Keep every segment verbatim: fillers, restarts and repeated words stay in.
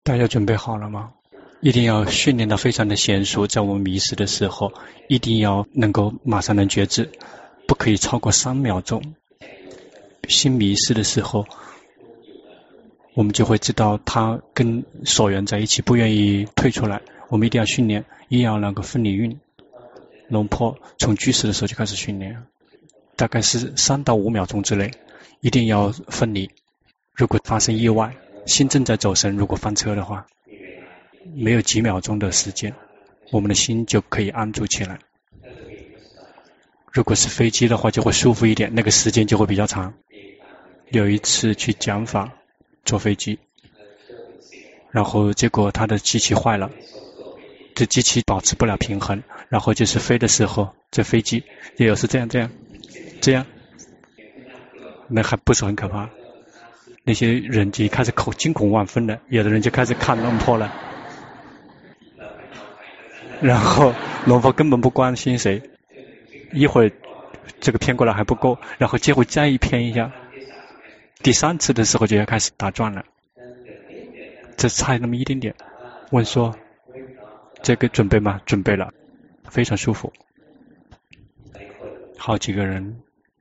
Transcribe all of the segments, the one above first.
大家准备好了吗？一定要训练得非常的娴熟，在我们迷失的时候一定要能够马上能觉知，不可以超过三秒钟。心迷失的时候我们就会知道他跟所缘在一起，不愿意退出来。我们一定要训练，一定要那个分离运。龙婆从居士的时候就开始训练，大概是三到五秒钟之内一定要分离。如果发生意外，心正在走神，如果翻车的话，没有几秒钟的时间，我们的心就可以安住起来。如果是飞机的话就会舒服一点，那个时间就会比较长。有一次去讲法坐飞机，然后结果他的机器坏了，这机器保持不了平衡，然后就是飞的时候这飞机也有是这样这样这样，那还不是很可怕。那些人就开始恐惊恐万分的，有的人就开始看龙婆了，然后龙婆根本不关心谁，一会儿这个偏过来还不够，然后结果再一偏一下，第三次的时候就要开始打转了，这差那么一点点。问说这个准备吗？准备了，非常舒服。好几个人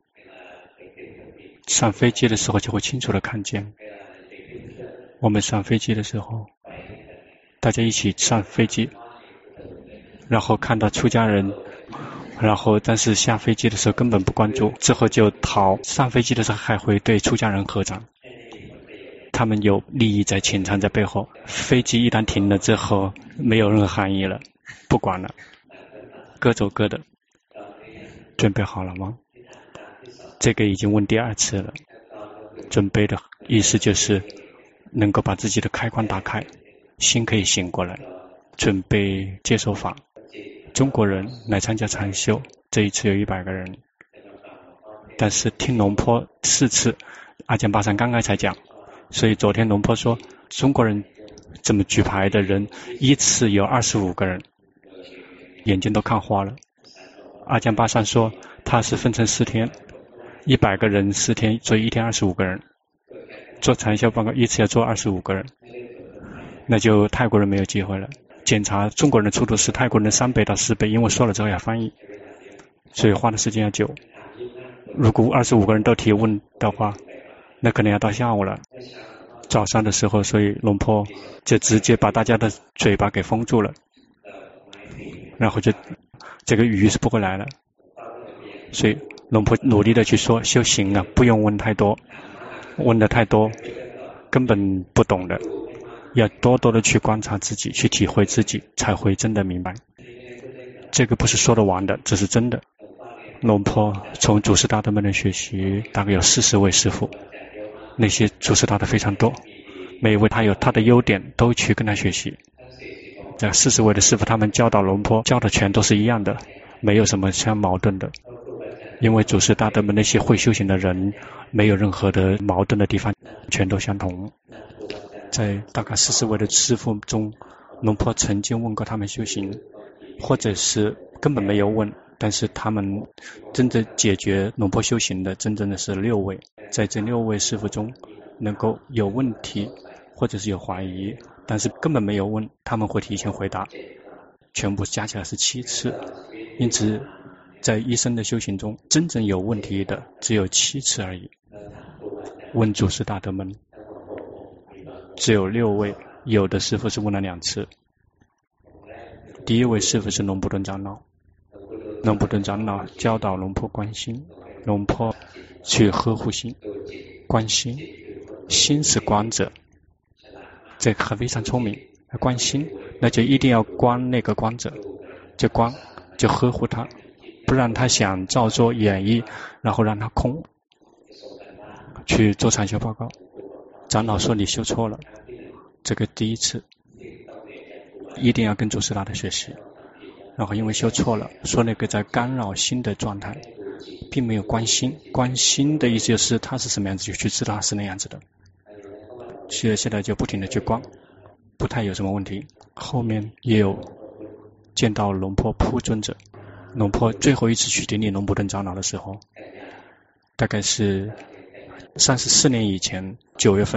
上飞机的时候就会清楚的看见，我们上飞机的时候大家一起上飞机，然后看到出家人，然后但是下飞机的时候根本不关注，之后就逃。上飞机的时候还会对出家人合掌，他们有利益在潜藏在背后。飞机一旦停了之后没有任何含义了，不管了，各走各的。准备好了吗？这个已经问第二次了。准备的意思就是能够把自己的开关打开，心可以醒过来，准备接受法。中国人来参加禅修，这一次有一百个人，但是听龙婆四次，阿江巴桑刚刚才讲，所以昨天龙婆说中国人这么举牌的人一次有二十五个人，眼睛都看花了。阿江巴桑说他是分成四天，一百个人四天，所以一天二十五个人做禅修报告，一次要做二十五个人，那就泰国人没有机会了。检查中国人的速度是泰国人的三倍到四倍，因为说了之后要翻译，所以花的时间要久。如果二十五个人都提问的话，那可能要到下午了。早上的时候，所以龙婆就直接把大家的嘴巴给封住了，然后就这个语是不会来了。所以龙婆努力的去说修行啊，不用问太多，问的太多根本不懂的，要多多的去观察自己，去体会自己，才会真的明白。这个不是说得完的，这是真的。龙婆从祖师大德们的学习，大概有四十位师父，那些祖师大德非常多，每一位他有他的优点，都去跟他学习。这四十位的师父，他们教导龙婆教的全都是一样的，没有什么相矛盾的。因为祖师大德们那些会修行的人，没有任何的矛盾的地方，全都相同。在大概四十位的师父中，龙婆曾经问过他们修行，或者是根本没有问，但是他们真正解决龙婆修行的真正的是六位。在这六位师父中，能够有问题或者是有怀疑，但是根本没有问，他们会提前回答，全部加起来是七次。因此在一生的修行中，真正有问题的只有七次而已。问祖师大德们只有六位，有的师父是问了两次。第一位师父是龙布顿长老，龙布顿长老教导龙婆观心，龙婆去呵护心，观心，心是观者，这个非常聪明。观心，那就一定要观那个观者，就观，就呵护他，不让他想照做演绎，然后让他空去做禅修报告。长老说你修错了，这个第一次一定要跟祖师大德学习。然后因为修错了，说那个在干扰心的状态，并没有观心。观心的意思就是他是什么样子，就去知道他是那样子的。所以现在就不停的去观，不太有什么问题。后面也有见到龙婆普尊者，龙婆最后一次去顶礼龙布顿长老的时候，大概是三十四年以前九月份，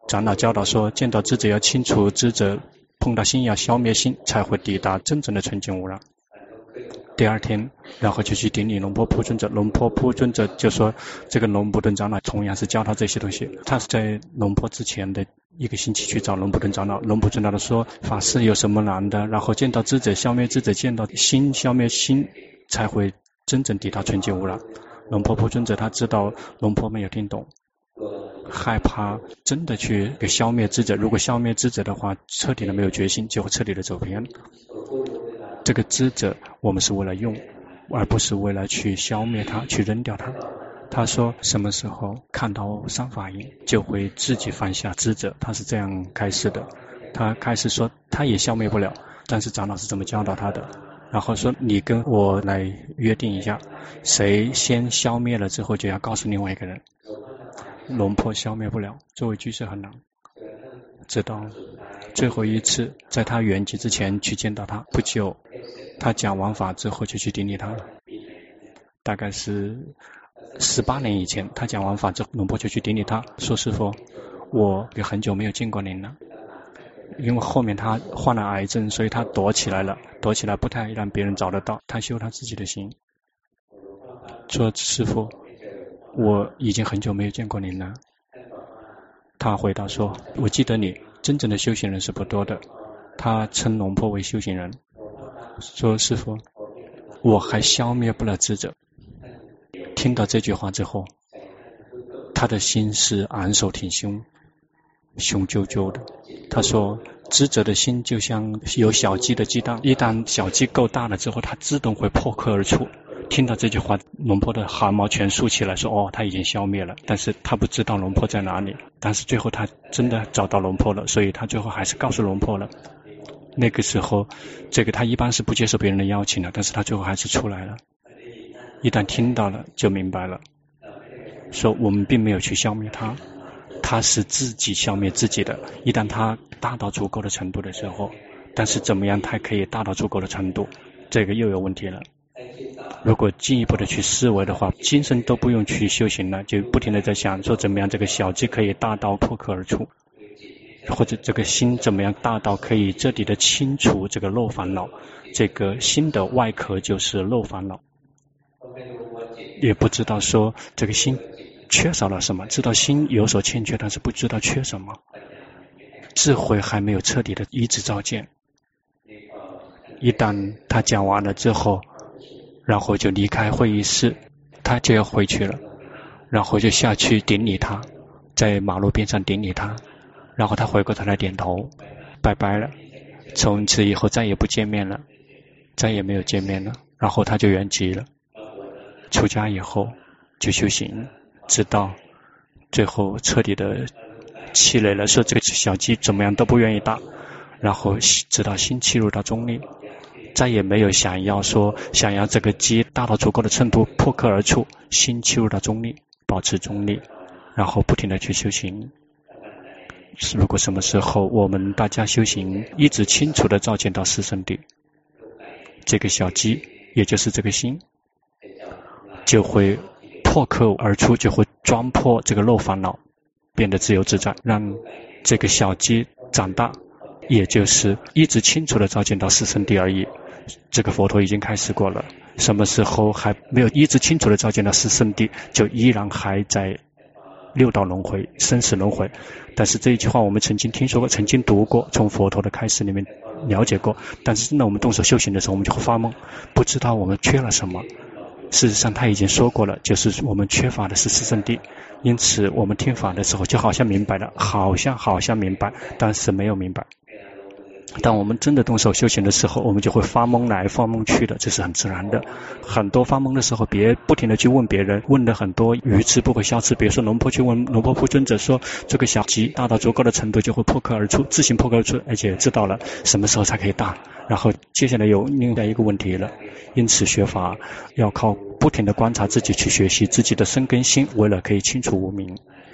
长老教导说，见到智者要清除智者，碰到心要消灭心，才会抵达真正的纯净无染。第二天，然后就去顶礼龙婆普尊者。龙婆普尊者就说，这个龙普顿长老同样是教他这些东西。他是在龙婆之前的一个星期去找龙普顿长老。龙普顿长老说，法师有什么难的？然后见到智者，消灭智者，见到心，消灭心，才会真正抵达纯净无染。龙婆普尊者他知道龙婆没有听懂，害怕真的去给消灭智者。如果消灭智者的话，彻底的没有决心，就会彻底的走偏。这个智者我们是为了用，而不是为了去消灭它，去扔掉它。他说什么时候看到三法印，就会自己放下智者。他是这样开始的。他开始说他也消灭不了，但是长老是这么教导他的。然后说，你跟我来约定一下，谁先消灭了之后就要告诉另外一个人。龙婆消灭不了，作为居士很难。直到最后一次在他圆寂之前去见到他，不久他讲完法之后就去顶礼他了。大概是十八年以前，他讲完法之后，龙婆就去顶礼他，说，师父，我也很久没有见过您了。因为后面他患了癌症，所以他躲起来了，躲起来不太让别人找得到，他修他自己的心。说，师父，我已经很久没有见过您了。他回答说，我记得你，真正的修行人是不多的。他称龙婆为修行人。说，师父，我还消灭不了智者。听到这句话之后，他的心是昂首挺胸，雄赳赳的。他说，智者的心就像有小鸡的鸡蛋，一旦小鸡够大了之后，它自动会破壳而出。听到这句话，龙婆的汗毛全竖起来，说，哦，他已经消灭了。但是他不知道龙婆在哪里，但是最后他真的找到龙婆了，所以他最后还是告诉龙婆了。那个时候，这个他一般是不接受别人的邀请的，但是他最后还是出来了。一旦听到了就明白了，说我们并没有去消灭他，他是自己消灭自己的。一旦他大到足够的程度的时候，但是怎么样他可以大到足够的程度，这个又有问题了。如果进一步的去思维的话，今生都不用去修行了，就不停的在想说怎么样这个小鸡可以大到破壳而出，或者这个心怎么样大到可以彻底的清除这个漏烦恼。这个心的外壳就是漏烦恼，也不知道说这个心缺少了什么，知道心有所欠缺，但是不知道缺什么。智慧还没有彻底的一直照见。一旦他讲完了之后，然后就离开会议室，他就要回去了，然后就下去顶礼他，在马路边上顶礼他，然后他回过头来点头，拜拜了。从此以后再也不见面了，再也没有见面了。然后他就圆寂了。出家以后就修行，直到最后彻底的气馁了，说这个小鸡怎么样都不愿意大，然后直到心气入到中立，再也没有想要说想要这个鸡大到足够的程度破壳而出，心气入到中立，保持中立，然后不停的去修行。如果什么时候我们大家修行一直清楚的照见到四圣谛，这个小鸡也就是这个心就会破壳而出，就会钻破这个漏烦恼，变得自由自在，让这个小鸡长大，也就是一直清楚的照见到四圣谛而已。这个佛陀已经开始过了，什么时候还没有一直清楚的照见到四圣谛，就依然还在六道轮回，生死轮回。但是这一句话我们曾经听说过，曾经读过，从佛陀的开示里面了解过，但是真的我们动手修行的时候，我们就会发懵，不知道我们缺了什么。事实上他已经说过了，就是我们缺乏的是四圣谛，因此我们听法的时候就好像明白了，好像好像明白，但是没有明白。当我们真的动手修行的时候，我们就会发懵来发懵去的，这是很自然的。很多发懵的时候，别不停的去问别人，问的很多鱼吃不会消吃。比如说龙婆去问龙婆普尊者说，这个小鸡大到足够的程度就会破壳而出，自行破壳而出，而且知道了什么时候才可以大。然后接下来有另外一个问题了，因此学法要靠不停的观察自己，去学习自己的身根心，为了可以清除无明。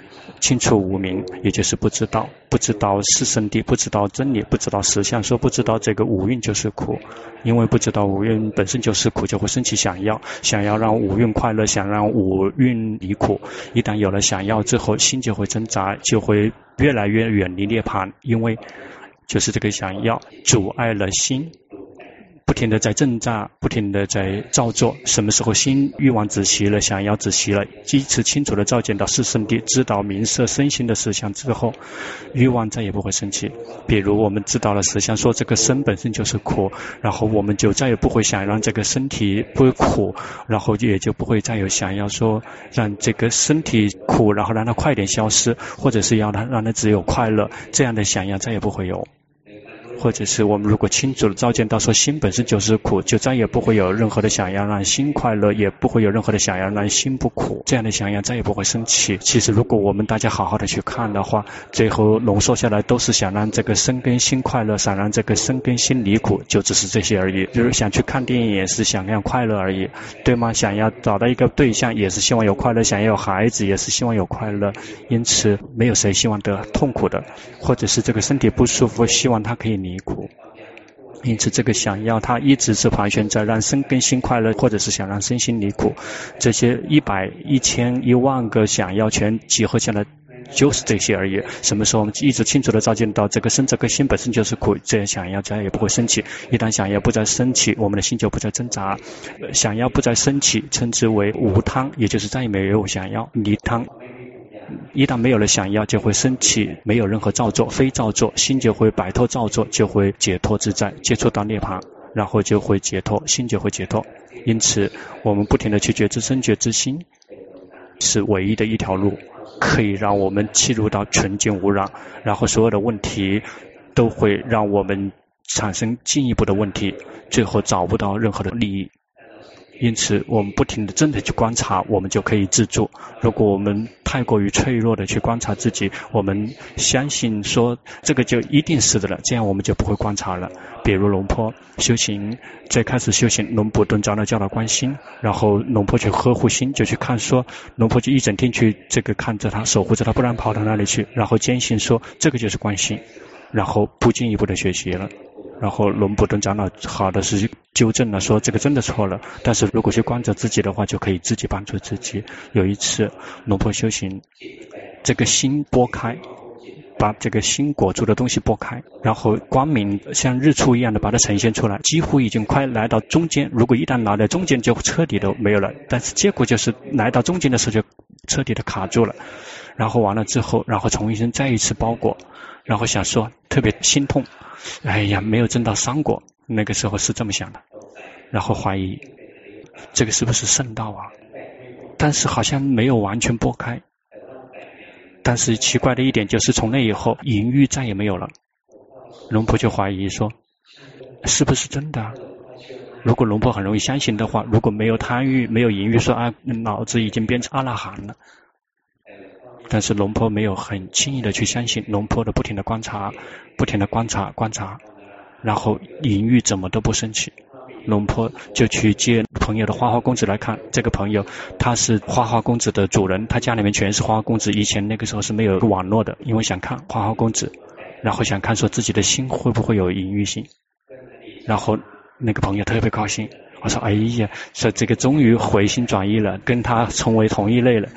清楚无明，也就是不知道，不知道是真谛，不知道真理，不知道实相，说不知道这个五蕴就是苦，因为不知道五蕴本身就是苦，就会升起想要，想要让五蕴快乐，想让五蕴离苦。一旦有了想要之后，心就会挣扎，就会越来越远离涅槃，因为就是这个想要阻碍了心。不停地在挣扎，不停地在造作。什么时候心欲望止息了，想要止息了，依次清楚地照见到四圣谛，知道名色身心的实相之后，欲望再也不会升起。比如我们知道了实相，说这个身本身就是苦，然后我们就再也不会想让这个身体不苦，然后也就不会再有想要说让这个身体苦，然后让它快点消失，或者是要它让它只有快乐，这样的想要再也不会有。或者是我们如果清楚地照见到说心本身就是苦，就再也不会有任何的想要让心快乐，也不会有任何的想要让心不苦，这样的想要再也不会升起。其实如果我们大家好好的去看的话，最后浓缩下来都是想让这个身跟心快乐，想让这个身跟心离苦，就只是这些而已。就是想去看电影也是想要快乐而已，对吗？想要找到一个对象也是希望有快乐，想要有孩子也是希望有快乐，因此没有谁希望得痛苦的，或者是这个身体不舒服希望它可以离苦。因此这个想要它一直是盘旋在让身跟心快乐，或者是想让身心离苦，这些一百一千一万个想要全集合下来就是这些而已。什么时候我们一直清楚地照见到这个身这个心本身就是苦，这样想要再也不会升起。一旦想要不再升起，我们的心就不再挣扎。想要不再升起称之为无贪，也就是再也没有想要，离贪。一旦没有了想要，就会升起没有任何造作，非造作，心就会摆脱造作，就会解脱自在，接触到涅槃，然后就会解脱，心就会解脱。因此我们不停地去觉知身觉知心是唯一的一条路，可以让我们契入到纯净无染，然后所有的问题都会让我们产生进一步的问题，最后找不到任何的利益。因此我们不停地真的去观察，我们就可以自助。如果我们太过于脆弱的去观察自己，我们相信说这个就一定是的了，这样我们就不会观察了。比如龙坡修行，最开始修行龙普顿长老教导观心，然后龙坡去呵护心，就去看说，龙坡就一整天去这个看着他，守护着他，不然跑到那里去，然后坚信说这个就是观心，然后不进一步的学习了。然后龙普顿长老好的是纠正了，说这个真的错了，但是如果去观察自己的话，就可以自己帮助自己。有一次龙坡修行，这个心拨开，把这个心裹住的东西拨开，然后光明像日出一样的把它呈现出来，几乎已经快来到中间，如果一旦来到中间就彻底都没有了，但是结果就是来到中间的时候就彻底的卡住了。然后完了之后，然后重新再一次包裹，然后想说特别心痛，哎呀没有证到三果，那个时候是这么想的，然后怀疑这个是不是圣道啊，但是好像没有完全拨开。但是奇怪的一点就是从那以后淫欲再也没有了。龙婆就怀疑说是不是真的，如果龙婆很容易相信的话，如果没有贪欲没有淫欲，说啊脑子已经变成阿拉罕了。但是龙婆没有很轻易的去相信，龙婆的不停的观察不停的观察观察，然后淫欲怎么都不升起。龙婆就去接朋友的花花公子来看，这个朋友他是花花公子的主人，他家里面全是花花公子，以前那个时候是没有网络的，因为想看花花公子，然后想看说自己的心会不会有淫欲心，然后那个朋友特别高兴，我说哎呀，说这个终于回心转意了，跟他成为同一类了，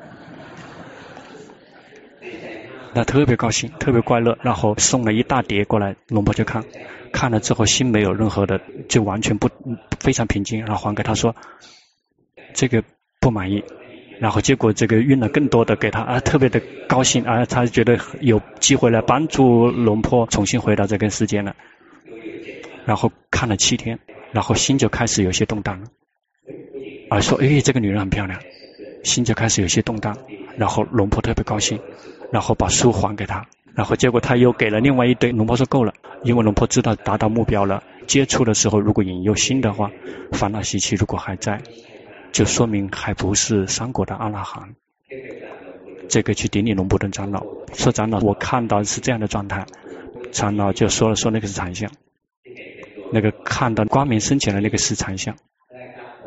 他特别高兴特别快乐，然后送了一大碟过来，龙婆就看看了之后心没有任何的，就完全不非常平静，然后还给他说这个不满意，然后结果这个运了更多的给他，啊特别的高兴，啊他觉得有机会来帮助龙婆重新回到这个世界了。然后看了七天，然后心就开始有些动荡了，啊说诶这个女人很漂亮，心就开始有些动荡，然后龙婆特别高兴，然后把书还给他，然后结果他又给了另外一堆，龙婆说够了，因为龙婆知道达到目标了，接触的时候如果引诱心的话，烦恼习气如果还在，就说明还不是三果的阿拉罕。这个去顶礼龙婆顿长老，说长老我看到是这样的状态，长老就说了说那个是禅相，那个看到光明升起来那个是禅相。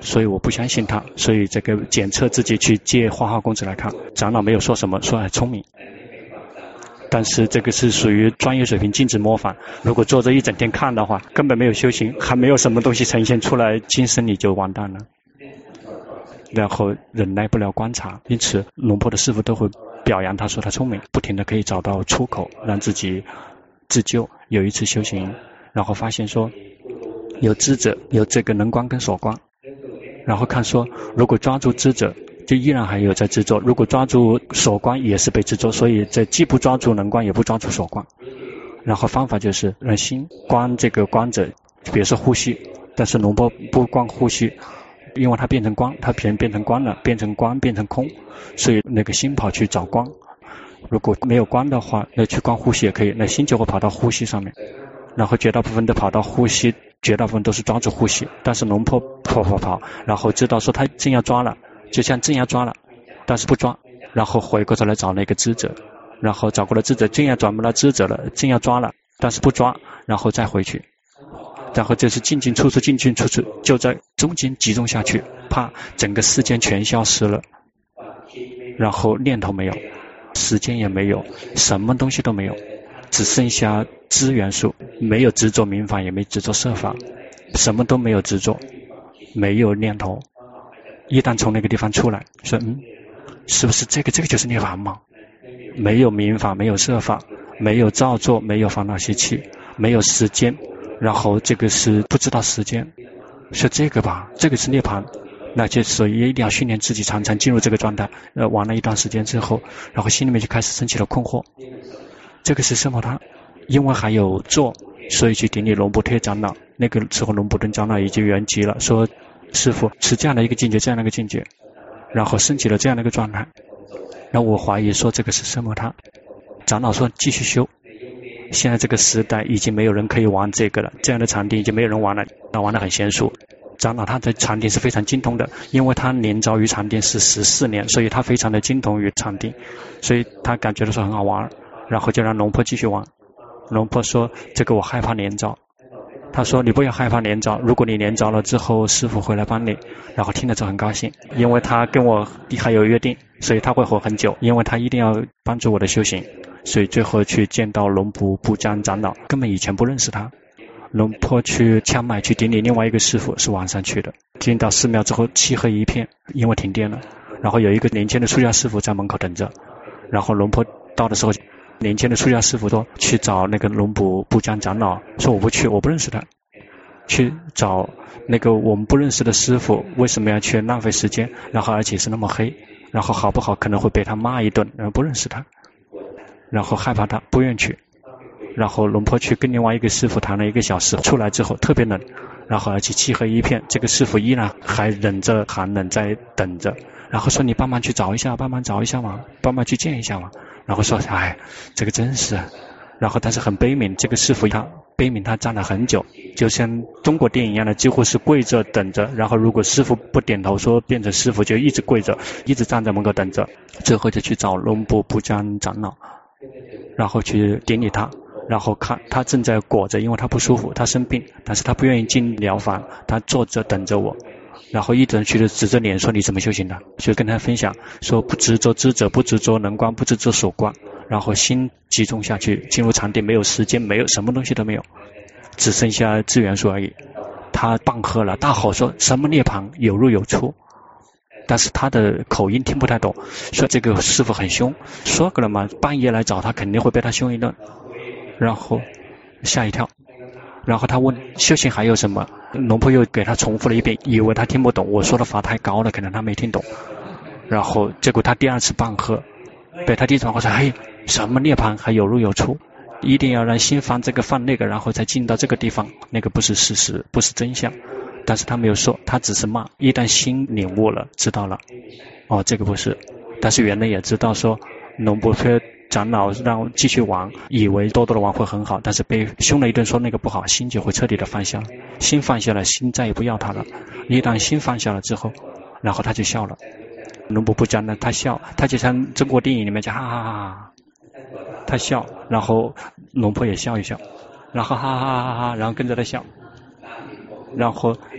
所以我不相信他，所以这个检测自己去借花花公子来看，长老没有说什么，说很聪明。但是这个是属于专业水平禁止模仿，如果坐着一整天看的话，根本没有修行，还没有什么东西呈现出来，今生你就完蛋了。然后忍耐不了观察，因此龙婆的师父都会表扬他，说他聪明，不停的可以找到出口，让自己自救。有一次修行，然后发现说有知者，有这个能观跟所观，然后看说如果抓住知者就依然还有在执着，如果抓住所观也是被执着，所以这既不抓住能观也不抓住所观。然后方法就是让心观这个观者，比如说呼吸，但是龙波不观呼吸，因为它变成光，它变变成光了，变成光变成空，所以那个心跑去找光。如果没有光的话，那去观呼吸也可以，那心就会跑到呼吸上面，然后绝大部分都跑到呼吸，绝大部分都是抓住呼吸。但是龙婆跑跑跑，然后知道说他正要抓了，就像正要抓了，但是不抓，然后回过头来找那个知者，然后找过了知者，正要转不到知者了，正要抓了，但是不抓，然后再回去。然后就是进进出出进进出出，就在中间集中下去，怕整个世间全消失了，然后念头没有，时间也没有，什么东西都没有，只剩下知元素，没有执着明法，也没执着色法，什么都没有执着，没有念头。一旦从那个地方出来，说嗯，是不是这个这个就是涅槃吗？没有明法，没有色法，没有造作，没有烦恼习气，没有时间，然后这个是不知道时间，是这个吧？这个是涅槃，那就所以一定要训练自己常常进入这个状态。呃，玩了一段时间之后，然后心里面就开始升起了困惑，这个是什么？他因为还有做，所以去顶礼龙布特长老。那个时候龙布顿长老已经圆寂了，说师父是这样的一个境界，这样的一个境界，然后升起了这样的一个状态。然后我怀疑说这个是什么？他长老说继续修。现在这个时代已经没有人可以玩这个了，这样的禅定已经没有人玩了，那玩得很娴熟。长老他的禅定是非常精通的，因为他年早于禅定是十四年，所以他非常的精通于禅定，所以他感觉到说很好玩，然后就让龙婆继续玩。龙婆说这个我害怕年早，他说你不要害怕年早，如果你年早了之后师父会来帮你。然后听了之后很高兴，因为他跟我还有约定，所以他会活很久，因为他一定要帮助我的修行，所以最后去见到龙普布江长老，根本以前不认识他。龙坡去枪麦去顶礼另外一个师父，是晚上去的，进到寺庙之后漆黑一片，因为停电了，然后有一个年轻的出家师父在门口等着，然后龙坡到的时候，年轻的出家师父说去找那个龙普布江长老，说我不去，我不认识他，去找那个我们不认识的师父，为什么要去浪费时间，然后而且是那么黑，然后好不好可能会被他骂一顿，然后不认识他，然后害怕他，不愿去。然后龙坡去跟另外一个师父谈了一个小时，出来之后特别冷，然后而且漆黑一片，这个师父依然还忍着寒冷在等着，然后说你帮忙去找一下，帮忙找一下嘛，帮忙去见一下嘛，然后说哎这个真是，然后但是很悲悯，这个师父他悲悯，他站了很久，就像中国电影一样的，几乎是跪着等着，然后如果师父不点头说变成师父，就一直跪着，一直站在门口等着，最后就去找龙布布江长老，然后去顶礼他，然后看他正在裹着，因为他不舒服，他生病，但是他不愿意进疗房，他坐着等着我，然后一直去指着脸说你怎么修行的，就跟他分享说不执着知者，不执着能观，不执着所观，然后心集中下去，进入禅定，没有时间，没有什么东西都没有，只剩下资元素而已。他棒喝了，大吼说什么涅槃有入有出，但是他的口音听不太懂，说这个师父很凶，说过了嘛，半夜来找他肯定会被他凶一顿，然后吓一跳，然后他问修行还有什么，龙婆又给他重复了一遍，以为他听不懂，我说的法太高了，可能他没听懂，然后结果他第二次棒喝，被他第一次棒喝说嘿什么涅槃还有入有出，一定要让心放这个放那个，然后再进到这个地方，那个不是事实，不是真相，但是他没有说，他只是骂，一旦心领悟了知道了，哦这个不是，但是原来也知道说龙婆长老让继续玩，以为多多的玩会很好，但是被凶了一顿说那个不好，心就会彻底的放下，心放下了，心再也不要他了，一旦心放下了之后，然后他就笑了，龙婆不讲了，他笑，他就像中国电影里面讲哈哈哈哈，他笑，然后龙婆也笑一笑，然后哈哈哈哈哈，然后跟着他笑，然后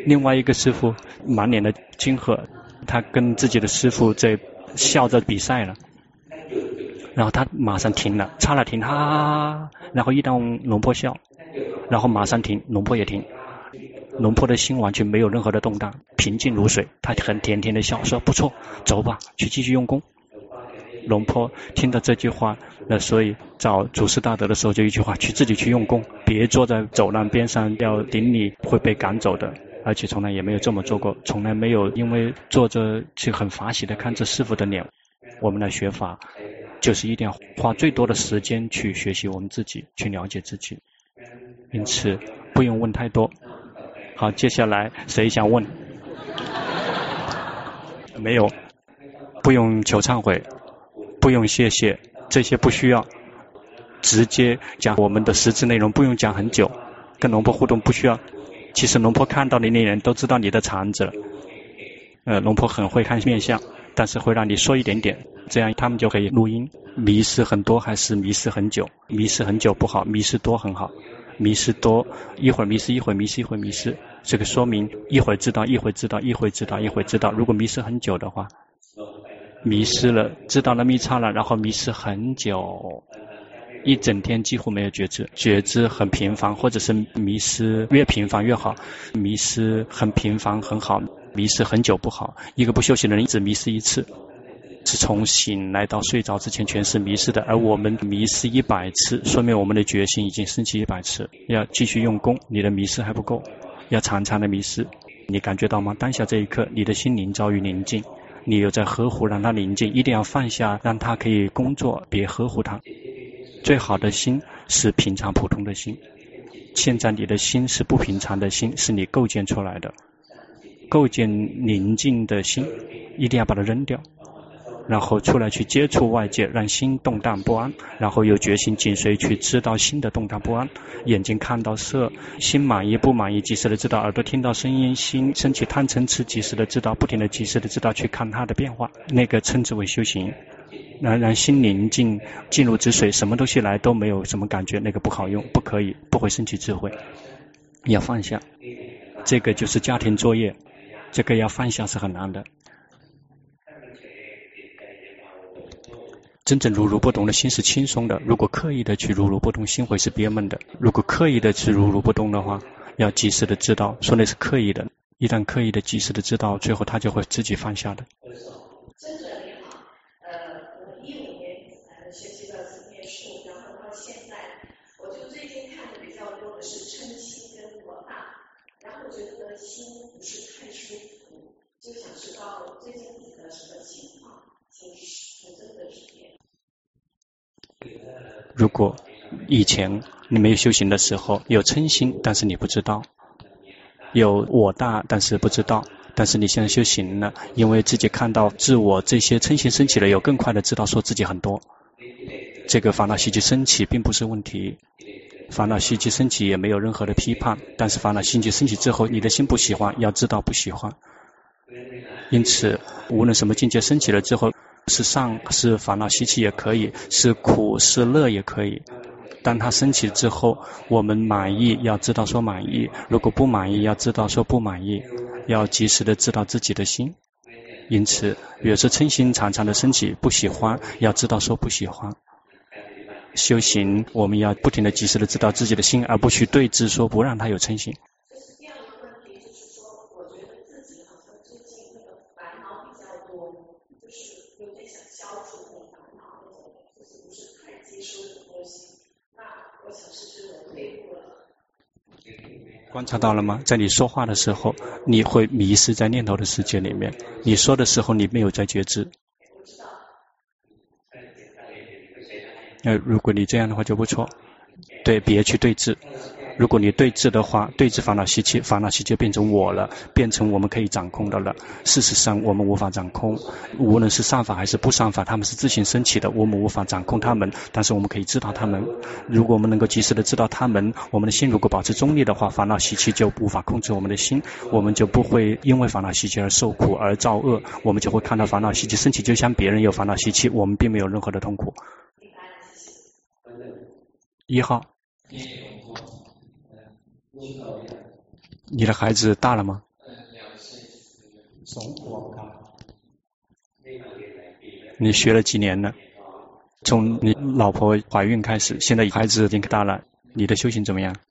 另外一个师傅满脸的惊愕，他跟自己的师傅在笑着比赛了，然后他马上停了，刹那停，哈哈哈，然后一当龙婆笑，然后马上停，龙婆也停，龙婆的心完全没有任何的动荡，平静如水，他很甜甜的笑说不错，走吧，去继续用功。龙婆听到这句话，那所以找祖师大德的时候就一句话，去自己去用功，别坐在走廊边上，要顶礼会被赶走的。而且从来也没有这么做过，从来没有因为坐着去很法喜的看着师父的脸。我们来学法就是一定要花最多的时间去学习我们自己，去了解自己，因此不用问太多。好，接下来谁想问？没有，不用求忏悔，不用谢谢，这些不需要，直接讲我们的实质内容，不用讲很久，跟龙婆互动不需要。其实龙婆看到你那人都知道你的肠子了，呃，龙婆很会看面相，但是会让你说一点点，这样他们就可以录音。迷失很多还是迷失很久？迷失很久不好，迷失多很好。迷失多，一会儿迷失，一会儿迷失，一会儿迷失，这个说明一会儿知道，一会儿知道，一会儿知道，一会儿知道。如果迷失很久的话，迷失了，知道了密刹了，然后迷失很久，一整天几乎没有觉知，觉知很频繁，或者是迷失越频繁越好，迷失很频繁很好，迷失很久不好。一个不修行的人只迷失一次，是从醒来到睡着之前全是迷失的，而我们迷失一百次，说明我们的觉性已经升起一百次。要继续用功，你的迷失还不够，要常常的迷失。你感觉到吗？当下这一刻，你的心灵遭遇宁静，你有在呵护让它宁静，一定要放下，让它可以工作，别呵护它。最好的心是平常普通的心，现在你的心是不平常的心，是你构建出来的。构建宁静的心，一定要把它扔掉，然后出来去接触外界，让心动荡不安，然后有决心紧随去知道心的动荡不安。眼睛看到色，心满意不满意及时的知道，耳朵听到声音，心升起贪嗔痴及时的知道，不停的及时的知道，去看它的变化，那个称之为修行。让让心宁静，静如止水，什么东西来都没有什么感觉，那个不好用，不可以，不会升起智慧。要放下，这个就是家庭作业，这个要放下是很难的。真正如如不动的心是轻松的，如果刻意的去如如不动，心会是憋闷的。如果刻意的去如如不动的话，要及时的知道，说那是刻意的。一旦刻意的及时的知道，最后他就会自己放下的。 真的你好，呃，我一五年呃学习到念书，然后到现在，我就最近看的比较多的是嗔心跟我大，然后觉得心不是太舒服，就想知道最近你的什么情况，请辅正的指点。 如果以前你没有修行的时候有嗔心，但是你不知道，有我大但是不知道，但是你现在修行了，因为自己看到自我这些嗔心升起了，有更快的知道说自己很多。这个烦恼习气升起并不是问题，烦恼习气升起也没有任何的批判，但是烦恼习气升起之后，你的心不喜欢，要知道不喜欢。因此无论什么境界升起了之后，是上是烦恼习气也可以，是苦是乐也可以，当它升起之后，我们满意要知道说满意，如果不满意要知道说不满意，要及时的知道自己的心。因此有时嗔心常常的升起，不喜欢要知道说不喜欢。修行我们要不停的及时的知道自己的心，而不去对峙说不让它有嗔心。 第二个问题就是说，我觉得自己好像最近那个烦恼比较多，就是有点想消除那种烦恼那种，就是不是太接受的东西。那我想是不是我退步了？ 观察到了吗？在你说话的时候，你会迷失在念头的世界里面。你说的时候，你没有在觉知。 我知道。 呃，如果你这样的话就不错。对，别去对峙。如果你对峙的话，对峙烦恼习气，烦恼习气变成我了，变成我们可以掌控的了。事实上我们无法掌控，无论是善法还是不善法，他们是自行升起的，我们无法掌控他们，但是我们可以知道他们。如果我们能够及时的知道他们，我们的心如果保持中立的话，烦恼习气就无法控制我们的心，我们就不会因为烦恼习气而受苦而造恶，我们就会看到烦恼习气升起，就像别人有烦恼习气，我们并没有任何的痛苦。一号，你的孩子大了吗？ 你学了几年了？从你老婆怀孕开始，现在孩子已经大了，你的修行怎么样？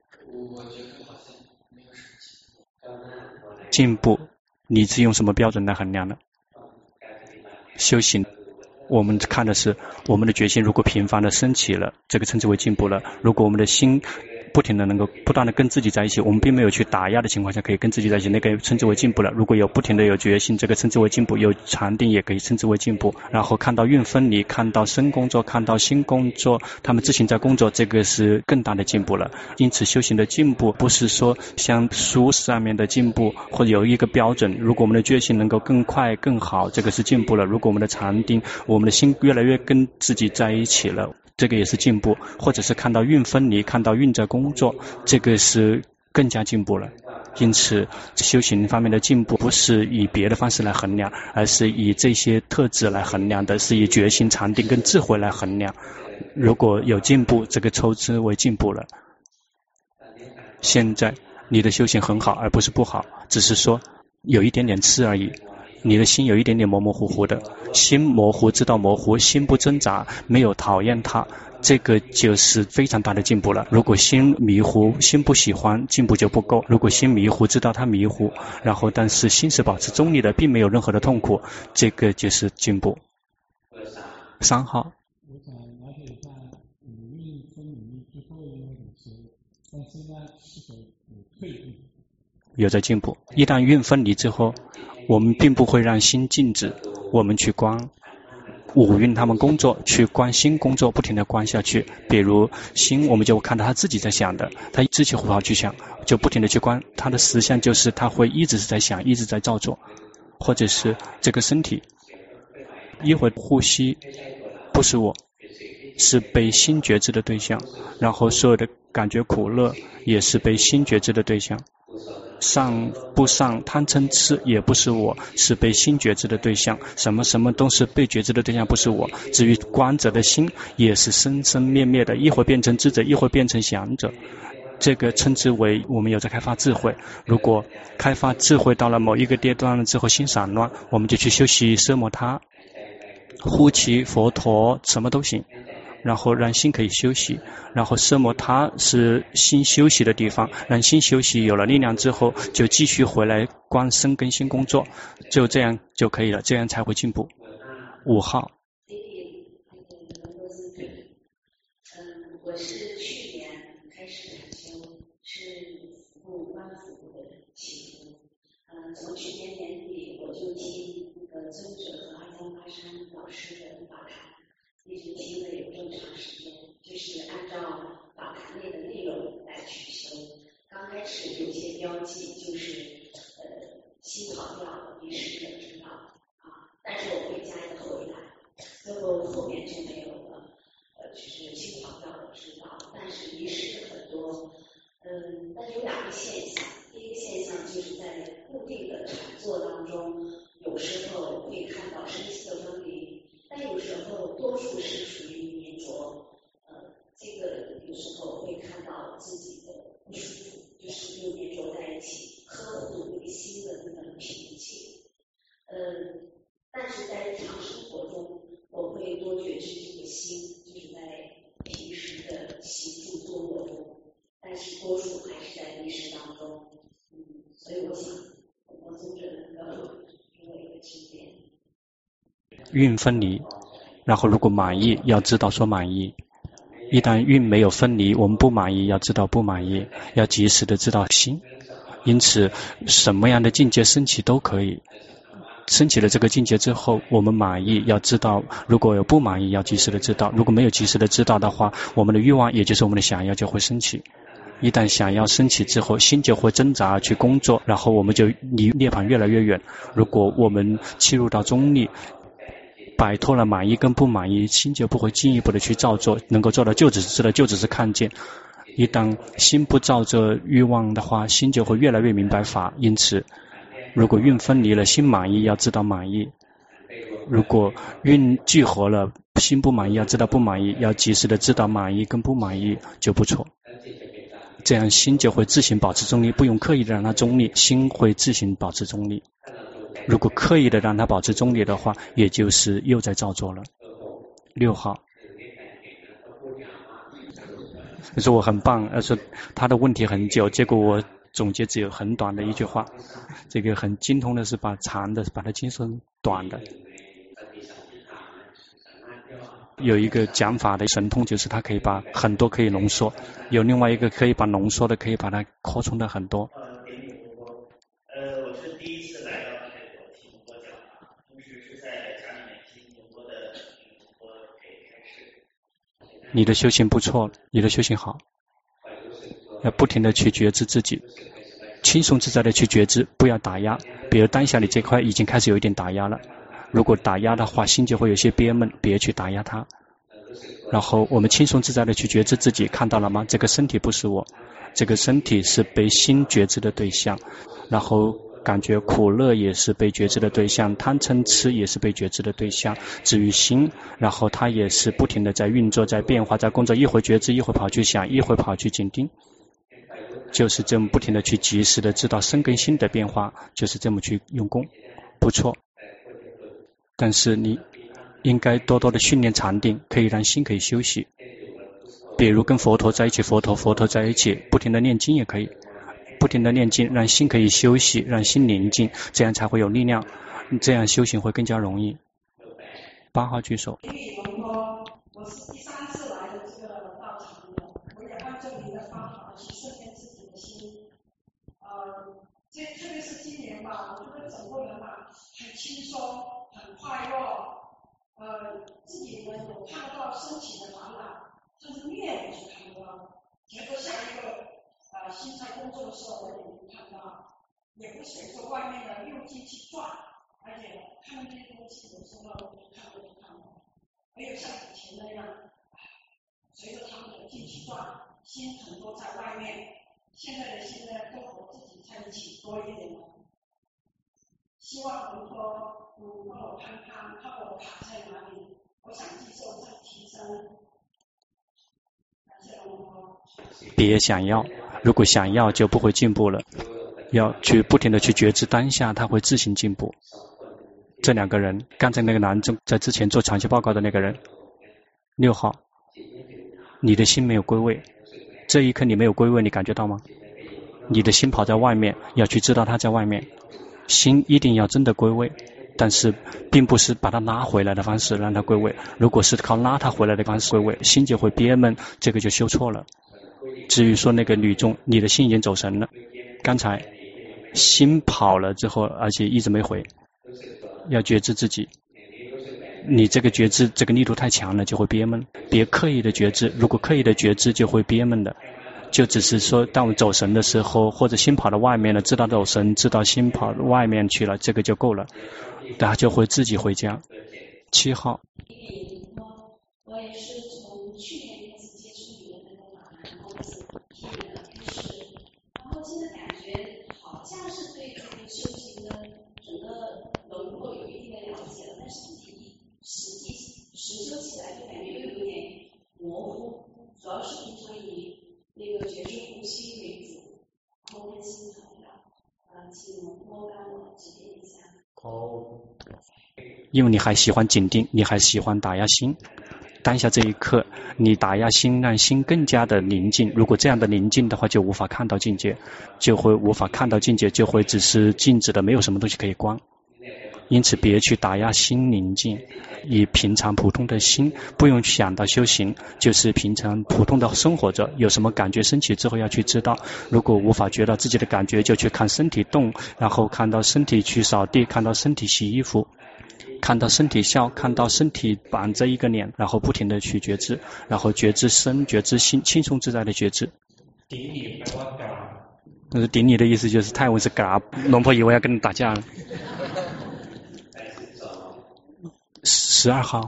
进步，你是用什么标准来衡量的？修行，我们看的是我们的决心如果频繁的升起了，这个称之为进步了。如果我们的心不停的能够不断的跟自己在一起，我们并没有去打压的情况下可以跟自己在一起，那个称之为进步了。如果有不停的有决心，这个称之为进步，有禅定也可以称之为进步。然后看到运分离，看到身工作，看到心工作，他们自行在工作，这个是更大的进步了。因此修行的进步不是说像书上面的进步或者有一个标准，如果我们的决心能够更快更好，这个是进步了。如果我们的禅定，我们的心越来越跟自己在一起了，这个也是进步。或者是看到运分离，看到运在工作，这个是更加进步了。因此修行方面的进步不是以别的方式来衡量，而是以这些特质来衡量的，是以决心、禅定跟智慧来衡量。如果有进步，这个称之为进步了。现在你的修行很好，而不是不好，只是说有一点点痴而已。你的心有一点点模模糊糊的，心模糊知道模糊，心不挣扎，没有讨厌它，这个就是非常大的进步了。如果心迷糊，心不喜欢，进步就不够。如果心迷糊，知道它迷糊，然后但是心是保持中立的，并没有任何的痛苦，这个就是进步。三号， 我想了解一下五蕴分离之后的那种时候，但现在是否有退步？ 有在进步。一旦运分离之后，我们并不会让心静止，我们去观五蕴他们工作，去观心工作，不停地观下去。比如心，我们就看到他自己在想的，他自己胡跑去想，就不停地去观他的实相，就是他会一直是在想，一直在造作。或者是这个身体，一会呼吸不是我，是被心觉知的对象，然后所有的感觉苦乐也是被心觉知的对象。上不上贪嗔痴也不是我，是被心觉知的对象，什么什么都是被觉知的对象，不是我。至于观者的心也是生生灭灭的，一会变成知者，一会变成想者，这个称之为我们有在开发智慧。如果开发智慧到了某一个阶段了之后心散乱，我们就去修习奢摩他，呼气佛陀什么都行，然后让心可以休息，然后奢摩他是心休息的地方，让心休息，有了力量之后就继续回来观身跟心工作，就这样就可以了，这样才会进步。五号， 嗯，我是去年开始禅修，是服务观服务的起伏。嗯，从去年年底我就听那个尊者和阿江巴山老师的法谈，一直听了有这么长时间，就是按照法坛内的内容来去修。刚开始有些标记，就是呃心跑掉了，迷失者知道啊，但是我会加一个回来，最后后面就没有了。呃，就是心跑掉了知道，但是迷失很多。嗯，但是有两个现象，第一个现象就是在固定的禅坐当中，有时候会看到身心的分离。但有时候多数是属于黏着，呃，这个有时候会看到自己的不舒服，就是又黏着在一起，呵护那个心的那个平静。嗯，但是在日常生活中，我会多觉知这个心，就是在平时的行住坐卧中，但是多数还是在意识当中。嗯，所以我想，我尊者能够给我一个指点。 运分离，然后如果满意要知道说满意，一旦运没有分离，我们不满意要知道不满意，要及时的知道心。因此什么样的境界升起都可以，升起了这个境界之后，我们满意要知道，如果有不满意要及时的知道，如果没有及时的知道的话，我们的欲望也就是我们的想要就会升起。一旦想要升起之后，心就会挣扎去工作，然后我们就离涅槃越来越远。如果我们切入到中立，摆脱了满意跟不满意，心就不会进一步的去造作，能够做到就只是知道，就只是看见。一旦心不造作欲望的话，心就会越来越明白法。因此如果运分离了，心满意要知道满意，如果运聚合了，心不满意要知道不满意，要及时的知道满意跟不满意就不错，这样心就会自行保持中立，不用刻意的让它中立，心会自行保持中立。 如果刻意的让它保持中立的话，也就是又在造作了。六号，他说我很棒，他说他的问题很久，结果我总结只有很短的一句话。这个很精通的是把长的把它精成短的。有一个讲法的神通，就是它可以把很多可以浓缩；有另外一个可以把浓缩的可以把它扩充的很多。 呃，我是第一次来到泰国听龙波讲法，同时是在家里面听龙波的龙波可以开始。 你的修行不错，你的修行好，要不停的去觉知自己，轻松自在的去觉知，不要打压。比如当下你这块已经开始有一点打压了，如果打压的话，心就会有些憋闷，别去打压它。然后我们轻松自在的去觉知自己，看到了吗？这个身体不是我，这个身体是被心觉知的对象，然后感觉苦乐也是被觉知的对象，贪嗔痴也是被觉知的对象。至于心，然后它也是不停的在运作，在变化，在工作，一会觉知，一会跑去想，一会跑去紧盯，就是这么不停的去及时的知道身跟心的变化，就是这么去用功，不错。但是你应该多多的训练禅定，可以让心可以休息。比如跟佛陀在一起，佛陀佛陀在一起，不停的念经也可以，不停的念经，让心可以休息，让心宁静，这样才会有力量，这样修行会更加容易。八号举手。 我是第三次来的这个道场的，我也按照你的方法去训练自己的心。呃，这特别是今年吧，我觉得整个人吧很轻松，很快乐。呃，自己呢有看到身体的烦恼，甚至面我是看不到。觉得下一个呃新在工作的时候我也能看到，也不随着外面的六经去转，而且看到这些东西有时候看不就看不到。没有像以前那样，随着他们的进去转，心很多在外面。现在的心呢，都和自己在一起多一点了。希望能说，嗯，帮我看看，看我卡在哪里，我想接受再提升。感谢龙哥。 别想要，如果想要就不会进步了。要去不停的去觉知当下，他会自行进步。这两个人，刚才那个男生在之前做长期报告的那个人，六号，你的心没有归位，这一刻你没有归位，你感觉到吗？你的心跑在外面，要去知道它在外面，心一定要真的归位，但是并不是把它拉回来的方式让它归位，如果是靠拉它回来的方式归位，心就会憋闷，这个就修错了。至于说那个女众，你的心已经走神了，刚才心跑了之后，而且一直没回，要觉知自己，你这个觉知这个力度太强了，就会憋闷。别刻意的觉知，如果刻意的觉知就会憋闷的。就只是说，当我们走神的时候，或者心跑到外面了，知道走神，知道心跑到外面去了，这个就够了，他就会自己回家。七号。 我也是从去年开始接触你的那个法门，然后开始听你的开始，然后现在感觉好像是对这个修行的整个轮廓有一定的了解了，但是具体实际实修起来就感觉又有点模糊，主要是平常以那个觉知呼吸为主，然后跟心调调，呃，请龙波帮我指点一下。 因为你还喜欢紧盯，你还喜欢打压心。当下这一刻，你打压心，让心更加的宁静。如果这样的宁静的话，就无法看到境界，就会无法看到境界，就会只是静止的，没有什么东西可以观。因此，别去打压心宁静，以平常普通的心，不用想到修行，就是平常普通的生活着。有什么感觉升起之后要去知道，如果无法觉到自己的感觉，就去看身体动，然后看到身体去扫地，看到身体洗衣服，看到身体笑，看到身体板着一个脸，然后不停的去觉知，然后觉知身，觉知心，轻松自在的觉知。但是顶你的意思就是泰文是嘎，龙婆以为要跟你打架了。十二号。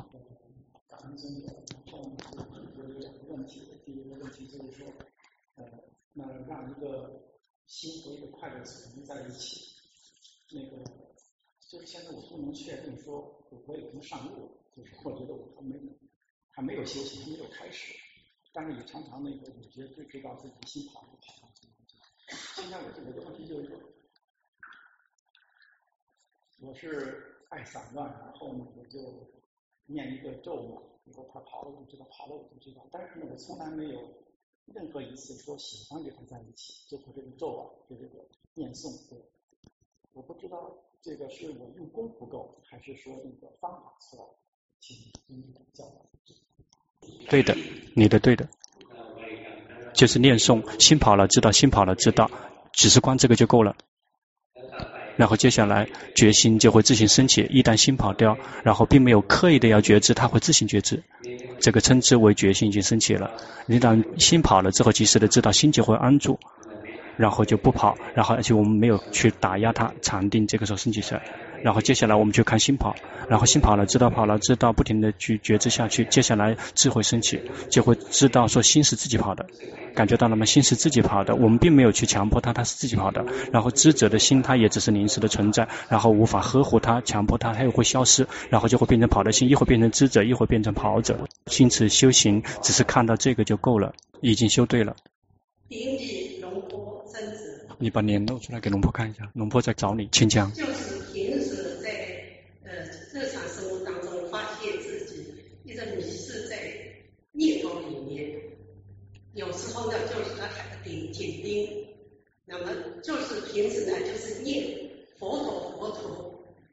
那让一个心和一个快乐存在一起，那个就是现在我不能确定说我已经上路了，就是我觉得我还没还没有修行，还没有开始，但是也常常那个我觉得就知道自己心跑不跑。现在我这个问题就是说， 我是爱散乱，然后呢我就念一个咒嘛，以后他跑了我就知道，跑了我就知道，但是呢我从来没有任何一次说喜欢跟他在一起，就和这个咒啊，就这个念诵，对，我不知道这个是我用功不够，还是说那个方法错了，请您教导。 对的，你的对的，就是念诵，心跑了知道，心跑了知道，只是光这个就够了。然后接下来觉心就会自行升起，一旦心跑掉，然后并没有刻意的要觉知，它会自行觉知，这个称之为觉心已经升起了。一旦心跑了之后，及时的知道，心就会安住，然后就不跑，然后而且我们没有去打压它，禅定这个时候升起来。然后接下来我们去看心跑，然后心跑了知道跑了知道，不停的去觉知下去，接下来智慧升起，就会知道说心是自己跑的，感觉到了吗？心是自己跑的，我们并没有去强迫它，它是自己跑的。然后知者的心它也只是临时的存在，然后无法呵护它，强迫它，它又会消失，然后就会变成跑的心，一会变成知者，一会变成跑者。因此修行只是看到这个就够了，已经修对了。 顶礼龙婆真子， 你把脸露出来给龙婆看一下，龙婆在找你，请讲。 就是平时在呃日常生活当中发现自己一直迷失在念头里面，有时候呢就是很紧紧盯，那么就是平时呢就是念佛陀佛陀，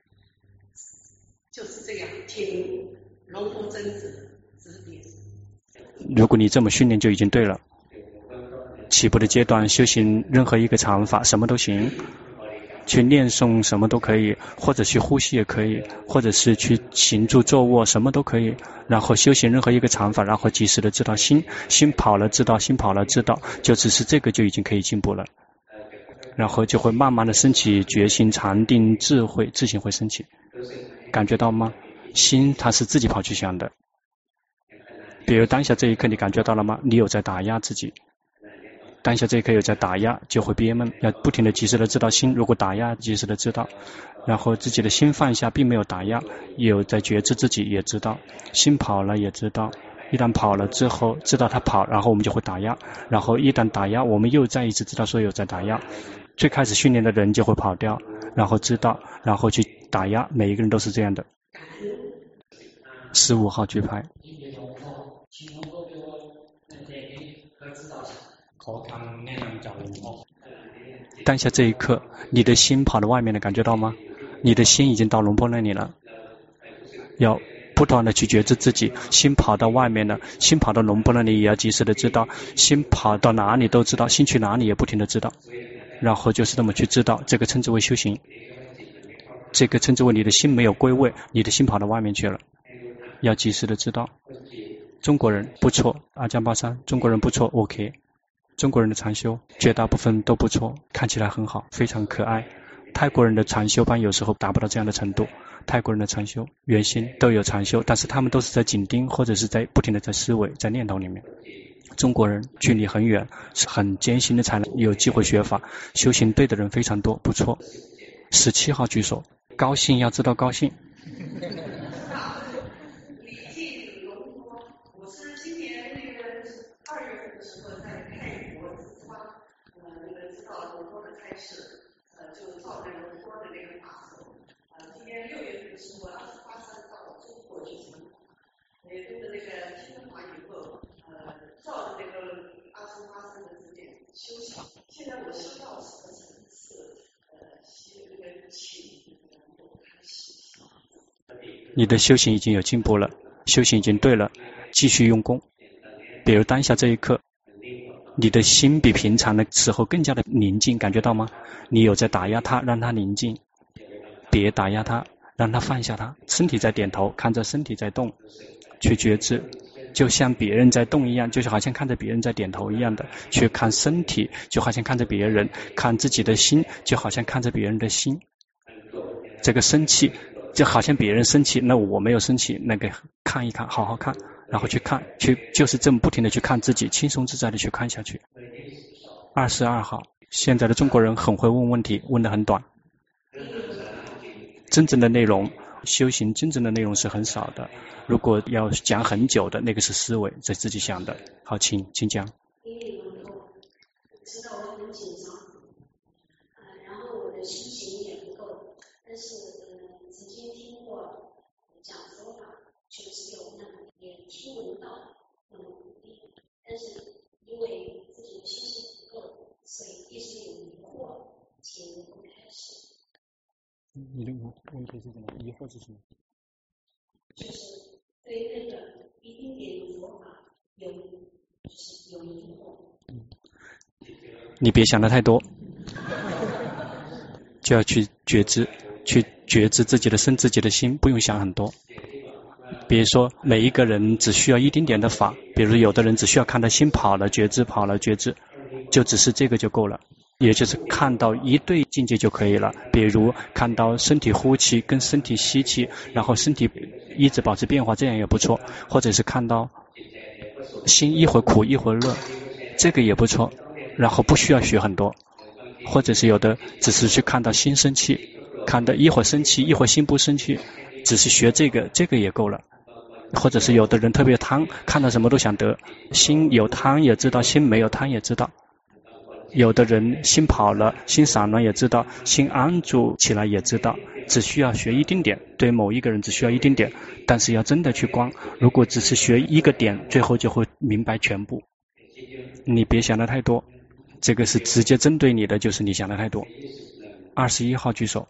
就是这样听龙婆真子指点。 如果你这么训练就已经对了。起步的阶段修行任何一个禅法什么都行，去念诵什么都可以，或者去呼吸也可以，或者是去行住坐卧什么都可以，然后修行任何一个禅法，然后及时的知道心心跑了知道，心跑了知道，就只是这个就已经可以进步了，然后就会慢慢的升起觉心禅定智慧，自行会升起，感觉到吗？心它是自己跑去想的，比如当下这一刻你感觉到了吗？你有在打压自己，当下这一刻有在打压就会憋闷，要不停的及时的知道心，如果打压及时的知道，然后自己的心放下并没有打压，有在觉知自己也知道，心跑了也知道，一旦跑了之后知道它跑，然后我们就会打压，然后一旦打压我们又再一次知道说有在打压，最开始训练的人就会跑掉，然后知道，然后去打压，每一个人都是这样的。十五号举牌。当下这一刻你的心跑到外面了，感觉到吗？你的心已经到龙婆那里了，要不断的去觉知自己，心跑到外面了，心跑到龙婆那里也要及时的知道，心跑到哪里都知道，心去哪里也不停的知道，然后就是这么去知道，这个称之为修行，这个称之为你的心没有归位，你的心跑到外面去了，要及时的知道。中国人不错，阿江巴山中国人不错 OK， 中国人的禅修绝大部分都不错，看起来很好，非常可爱。泰国人的禅修班有时候达不到这样的程度，泰国人的禅修原心都有禅修，但是他们都是在紧盯或者是在不停的在思维在念头里面，中国人距离很远，是很艰辛的才能有机会学法，修行对的人非常多，不错。十七号举手，高兴要知道高兴。 现在我修到什么层次？呃，修这个情能够开始。 你的修行已经有进步了，修行已经对了，继续用功。比如当下这一刻，你的心比平常的时候更加的宁静，感觉到吗？你有在打压它，让它宁静，别打压它，让它放下它。身体在点头，看着身体在动，去觉知。就像别人在动一样，就是好像看着别人在点头一样的去看身体，就好像看着别人，看自己的心就好像看着别人的心。这个生气就好像别人生气，那我没有生气，那个看一看，好好看，然后去看，去就是这么不停的去看自己，轻松自在的去看下去。二十二号，现在的中国人很会问问题，问得很短，真正的内容修行真正的内容是很少的，如果要讲很久的，那个是思维在自己想的。好，请请讲。 因为能够知道我很紧张，呃，然后我的心情也不够，但是呃， 触闻到那种鼓励，但是因为自己的信心不够，所以一直有疑惑，请不开始。 你的问题是什么？疑惑是什么？ 就是对那个一丁点的佛法有，就是有疑惑。 嗯，你别想的太多，就要去觉知，去觉知自己的身、自己的心，不用想很多。比如说，每一个人只需要一丁点的法，比如有的人只需要看到心跑了，觉知跑了，觉知，就只是这个就够了。也就是看到一对境界就可以了，比如看到身体呼气跟身体吸气，然后身体一直保持变化，这样也不错。或者是看到心一会儿苦一会儿乐，这个也不错。然后不需要学很多，或者是有的只是去看到心生气，看到一会儿生气一会儿心不生气，只是学这个，这个也够了。或者是有的人特别贪，看到什么都想得，心有贪也知道，心没有贪也知道。有的人心跑了，心散乱也知道，心安住起来也知道，只需要学一丁点，对某一个人只需要一丁点，但是要真的去观，如果只是学一个点，最后就会明白全部。你别想的太多，这个是直接针对你的，就是你想的太多。二十一号举手。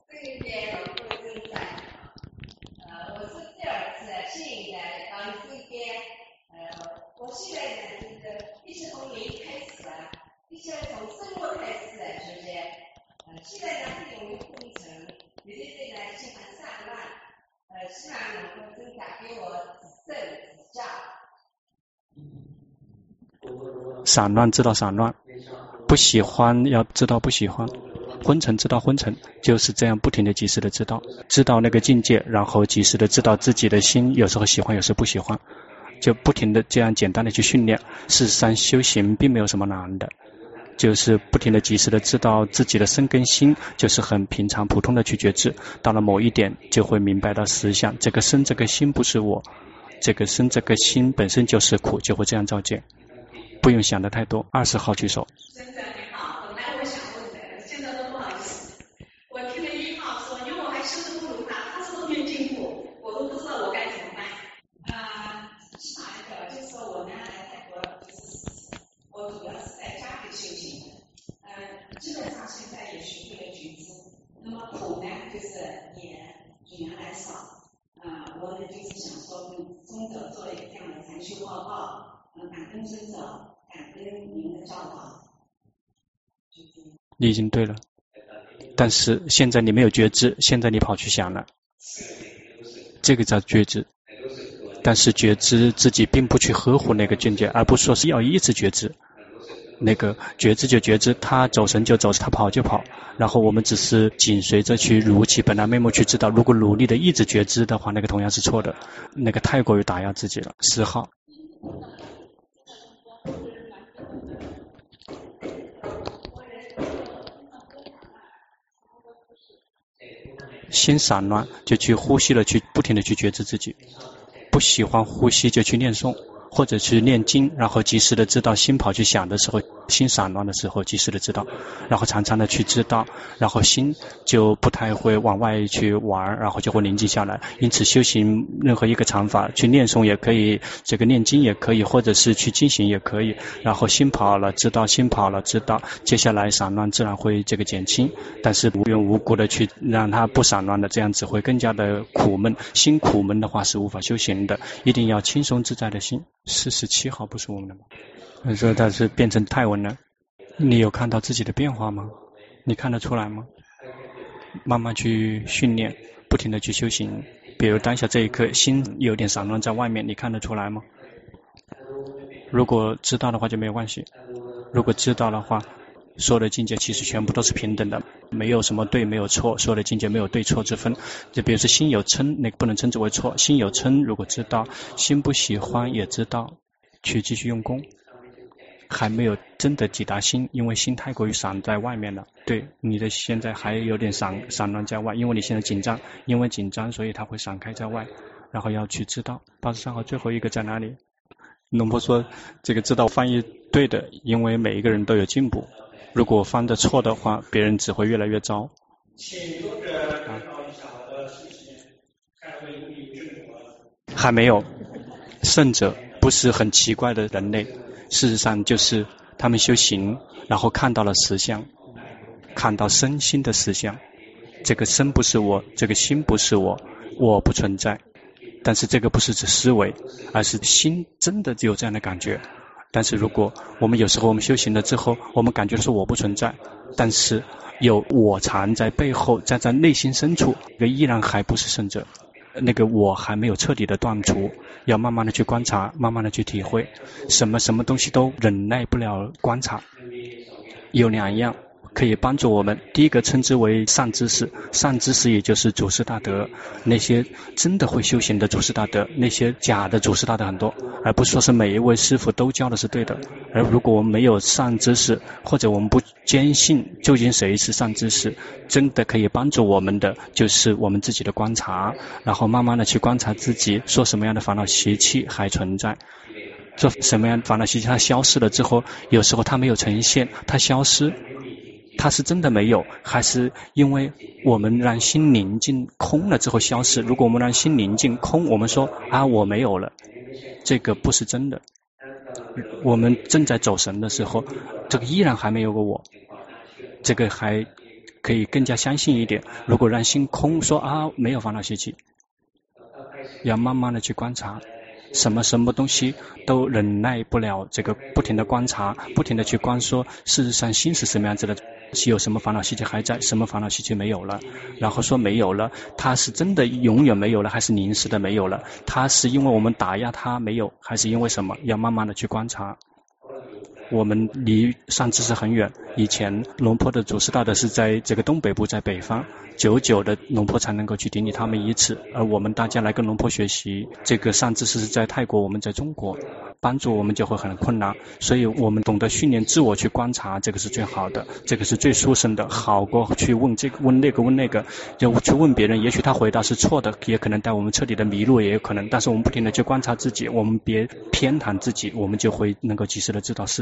现在呢是由于护理层，有些对呢心烦散乱，呃，希望能够增加给我指正指教。 散乱知道散乱，不喜欢要知道不喜欢，昏沉知道昏沉，就是这样不停的及时的知道，知道那个境界，然后及时的知道自己的心，有时候喜欢，有时候不喜欢，就不停的这样简单的去训练。事实上修行并没有什么难的。就是不停的及时的知道自己的身跟心，就是很平常普通的去觉知，到了某一点就会明白到实相，这个身这个心不是我，这个身这个心本身就是苦，就会这样照见，不用想的太多。二十号举手。 真的很好，本来我想问的，现在都不好意思。我听了一号说，因为我还修得不如他，他是后面进步，我都不知道我该怎么办。 啊，起码一个就是说我呢来泰国，就是我主要是在家里修行的，呃，基本上现在也学会了觉知。那么苦呢，就是也比原来少。啊、呃，我呢就是想说跟宗者做一个这样的禅修报告，呃，感恩尊者，感恩您的教导。 你已经对了，但是现在你没有觉知，现在你跑去想了，这个叫觉知。但是觉知自己并不去呵护那个境界，而不是说是要一直觉知。那个觉知就觉知，他走神就走，他跑就跑，然后我们只是紧随着去如其本来面目去知道。如果努力的一直觉知的话，那个同样是错的，那个太过于打压自己了。十号。心散乱就去呼吸了，去不停的去觉知自己，不喜欢呼吸就去念诵或者去念经，然后及时的知道心跑去想的时候，心散乱的时候及时的知道，然后常常的去知道，然后心就不太会往外去玩，然后就会宁静下来。因此修行任何一个禅法，去念诵也可以，这个念经也可以，或者是去进行也可以，然后心跑了知道，心跑了知道，接下来散乱自然会这个减轻，但是无缘无故的去让它不散乱的，这样只会更加的苦闷。心苦闷的话是无法修行的，一定要轻松自在的心。四十七号不是我们的吗？你说它是变成泰文了，你有看到自己的变化吗？你看得出来吗？慢慢去训练，不停的去修行。比如当下这一刻心有点散乱在外面，你看得出来吗？如果知道的话就没有关系，如果知道的话，所有的境界其实全部都是平等的，没有什么对没有错，所有的境界没有对错之分。就比如说心有嗔，那个不能称之为错，心有嗔如果知道，心不喜欢也知道，去继续用功，还没有真的抵达心，因为心太过于散在外面了。对，你的现在还有点散散乱在外，因为你现在紧张，因为紧张所以它会散开在外，然后要去知道。八十三号最后一个在哪里？龙婆说这个知道翻译对的，因为每一个人都有进步，如果翻的错的话，别人只会越来越糟。 请读者看到一下我的视频，看会有正果。 还没有， 圣者不是很奇怪的人类，事实上就是他们修行，然后看到了实相，看到身心的实相。这个身不是我，这个心不是我，我不存在。但是这个不是指思维，而是心真的有这样的感觉。但是如果我们有时候我们修行了之后，我们感觉说我不存在，但是有我藏在背后，在在内心深处，那依然还不是圣者，那个我还没有彻底的断除，要慢慢的去观察，慢慢的去体会，什么什么东西都忍耐不了观察。有两样可以帮助我们，第一个称之为善知识，善知识也就是祖师大德，那些真的会修行的祖师大德，那些假的祖师大德很多，而不是说是每一位师父都教的是对的。而如果我们没有善知识，或者我们不坚信究竟谁是善知识，真的可以帮助我们的就是我们自己的观察，然后慢慢的去观察自己，说什么样的烦恼习气还存在，做什么样的烦恼习气它消失了之后，有时候它没有呈现，它消失，它是真的没有，还是因为我们让心宁静空了之后消失？如果我们让心宁静空，我们说啊我没有了，这个不是真的。我们正在走神的时候，这个依然还没有个我，这个还可以更加相信一点。如果让心空，说啊没有烦恼习气，要慢慢的去观察，什么什么东西都忍耐不了，这个不停的观察，不停的去观说事实上心是什么样子的，有什么烦恼习气还在，什么烦恼习气没有了，然后说没有了，它是真的永远没有了，还是临时的没有了，它是因为我们打压它没有，还是因为什么，要慢慢的去观察。我们离善知识很远，以前龙坡的祖师大德是在这个东北部，在北方，久久的龙坡才能够去顶礼他们一次，而我们大家来跟龙坡学习，这个善知识是在泰国，我们在中国，帮助我们就会很困难，所以我们懂得训练自我去观察，这个是最好的，这个是最殊胜的，好过去问这个问那个问那个，就去问别人，也许他回答是错的，也可能带我们彻底的迷路，也有可能，但是我们不停的去观察自己，我们别偏袒自己，我们就会能够及时的知道事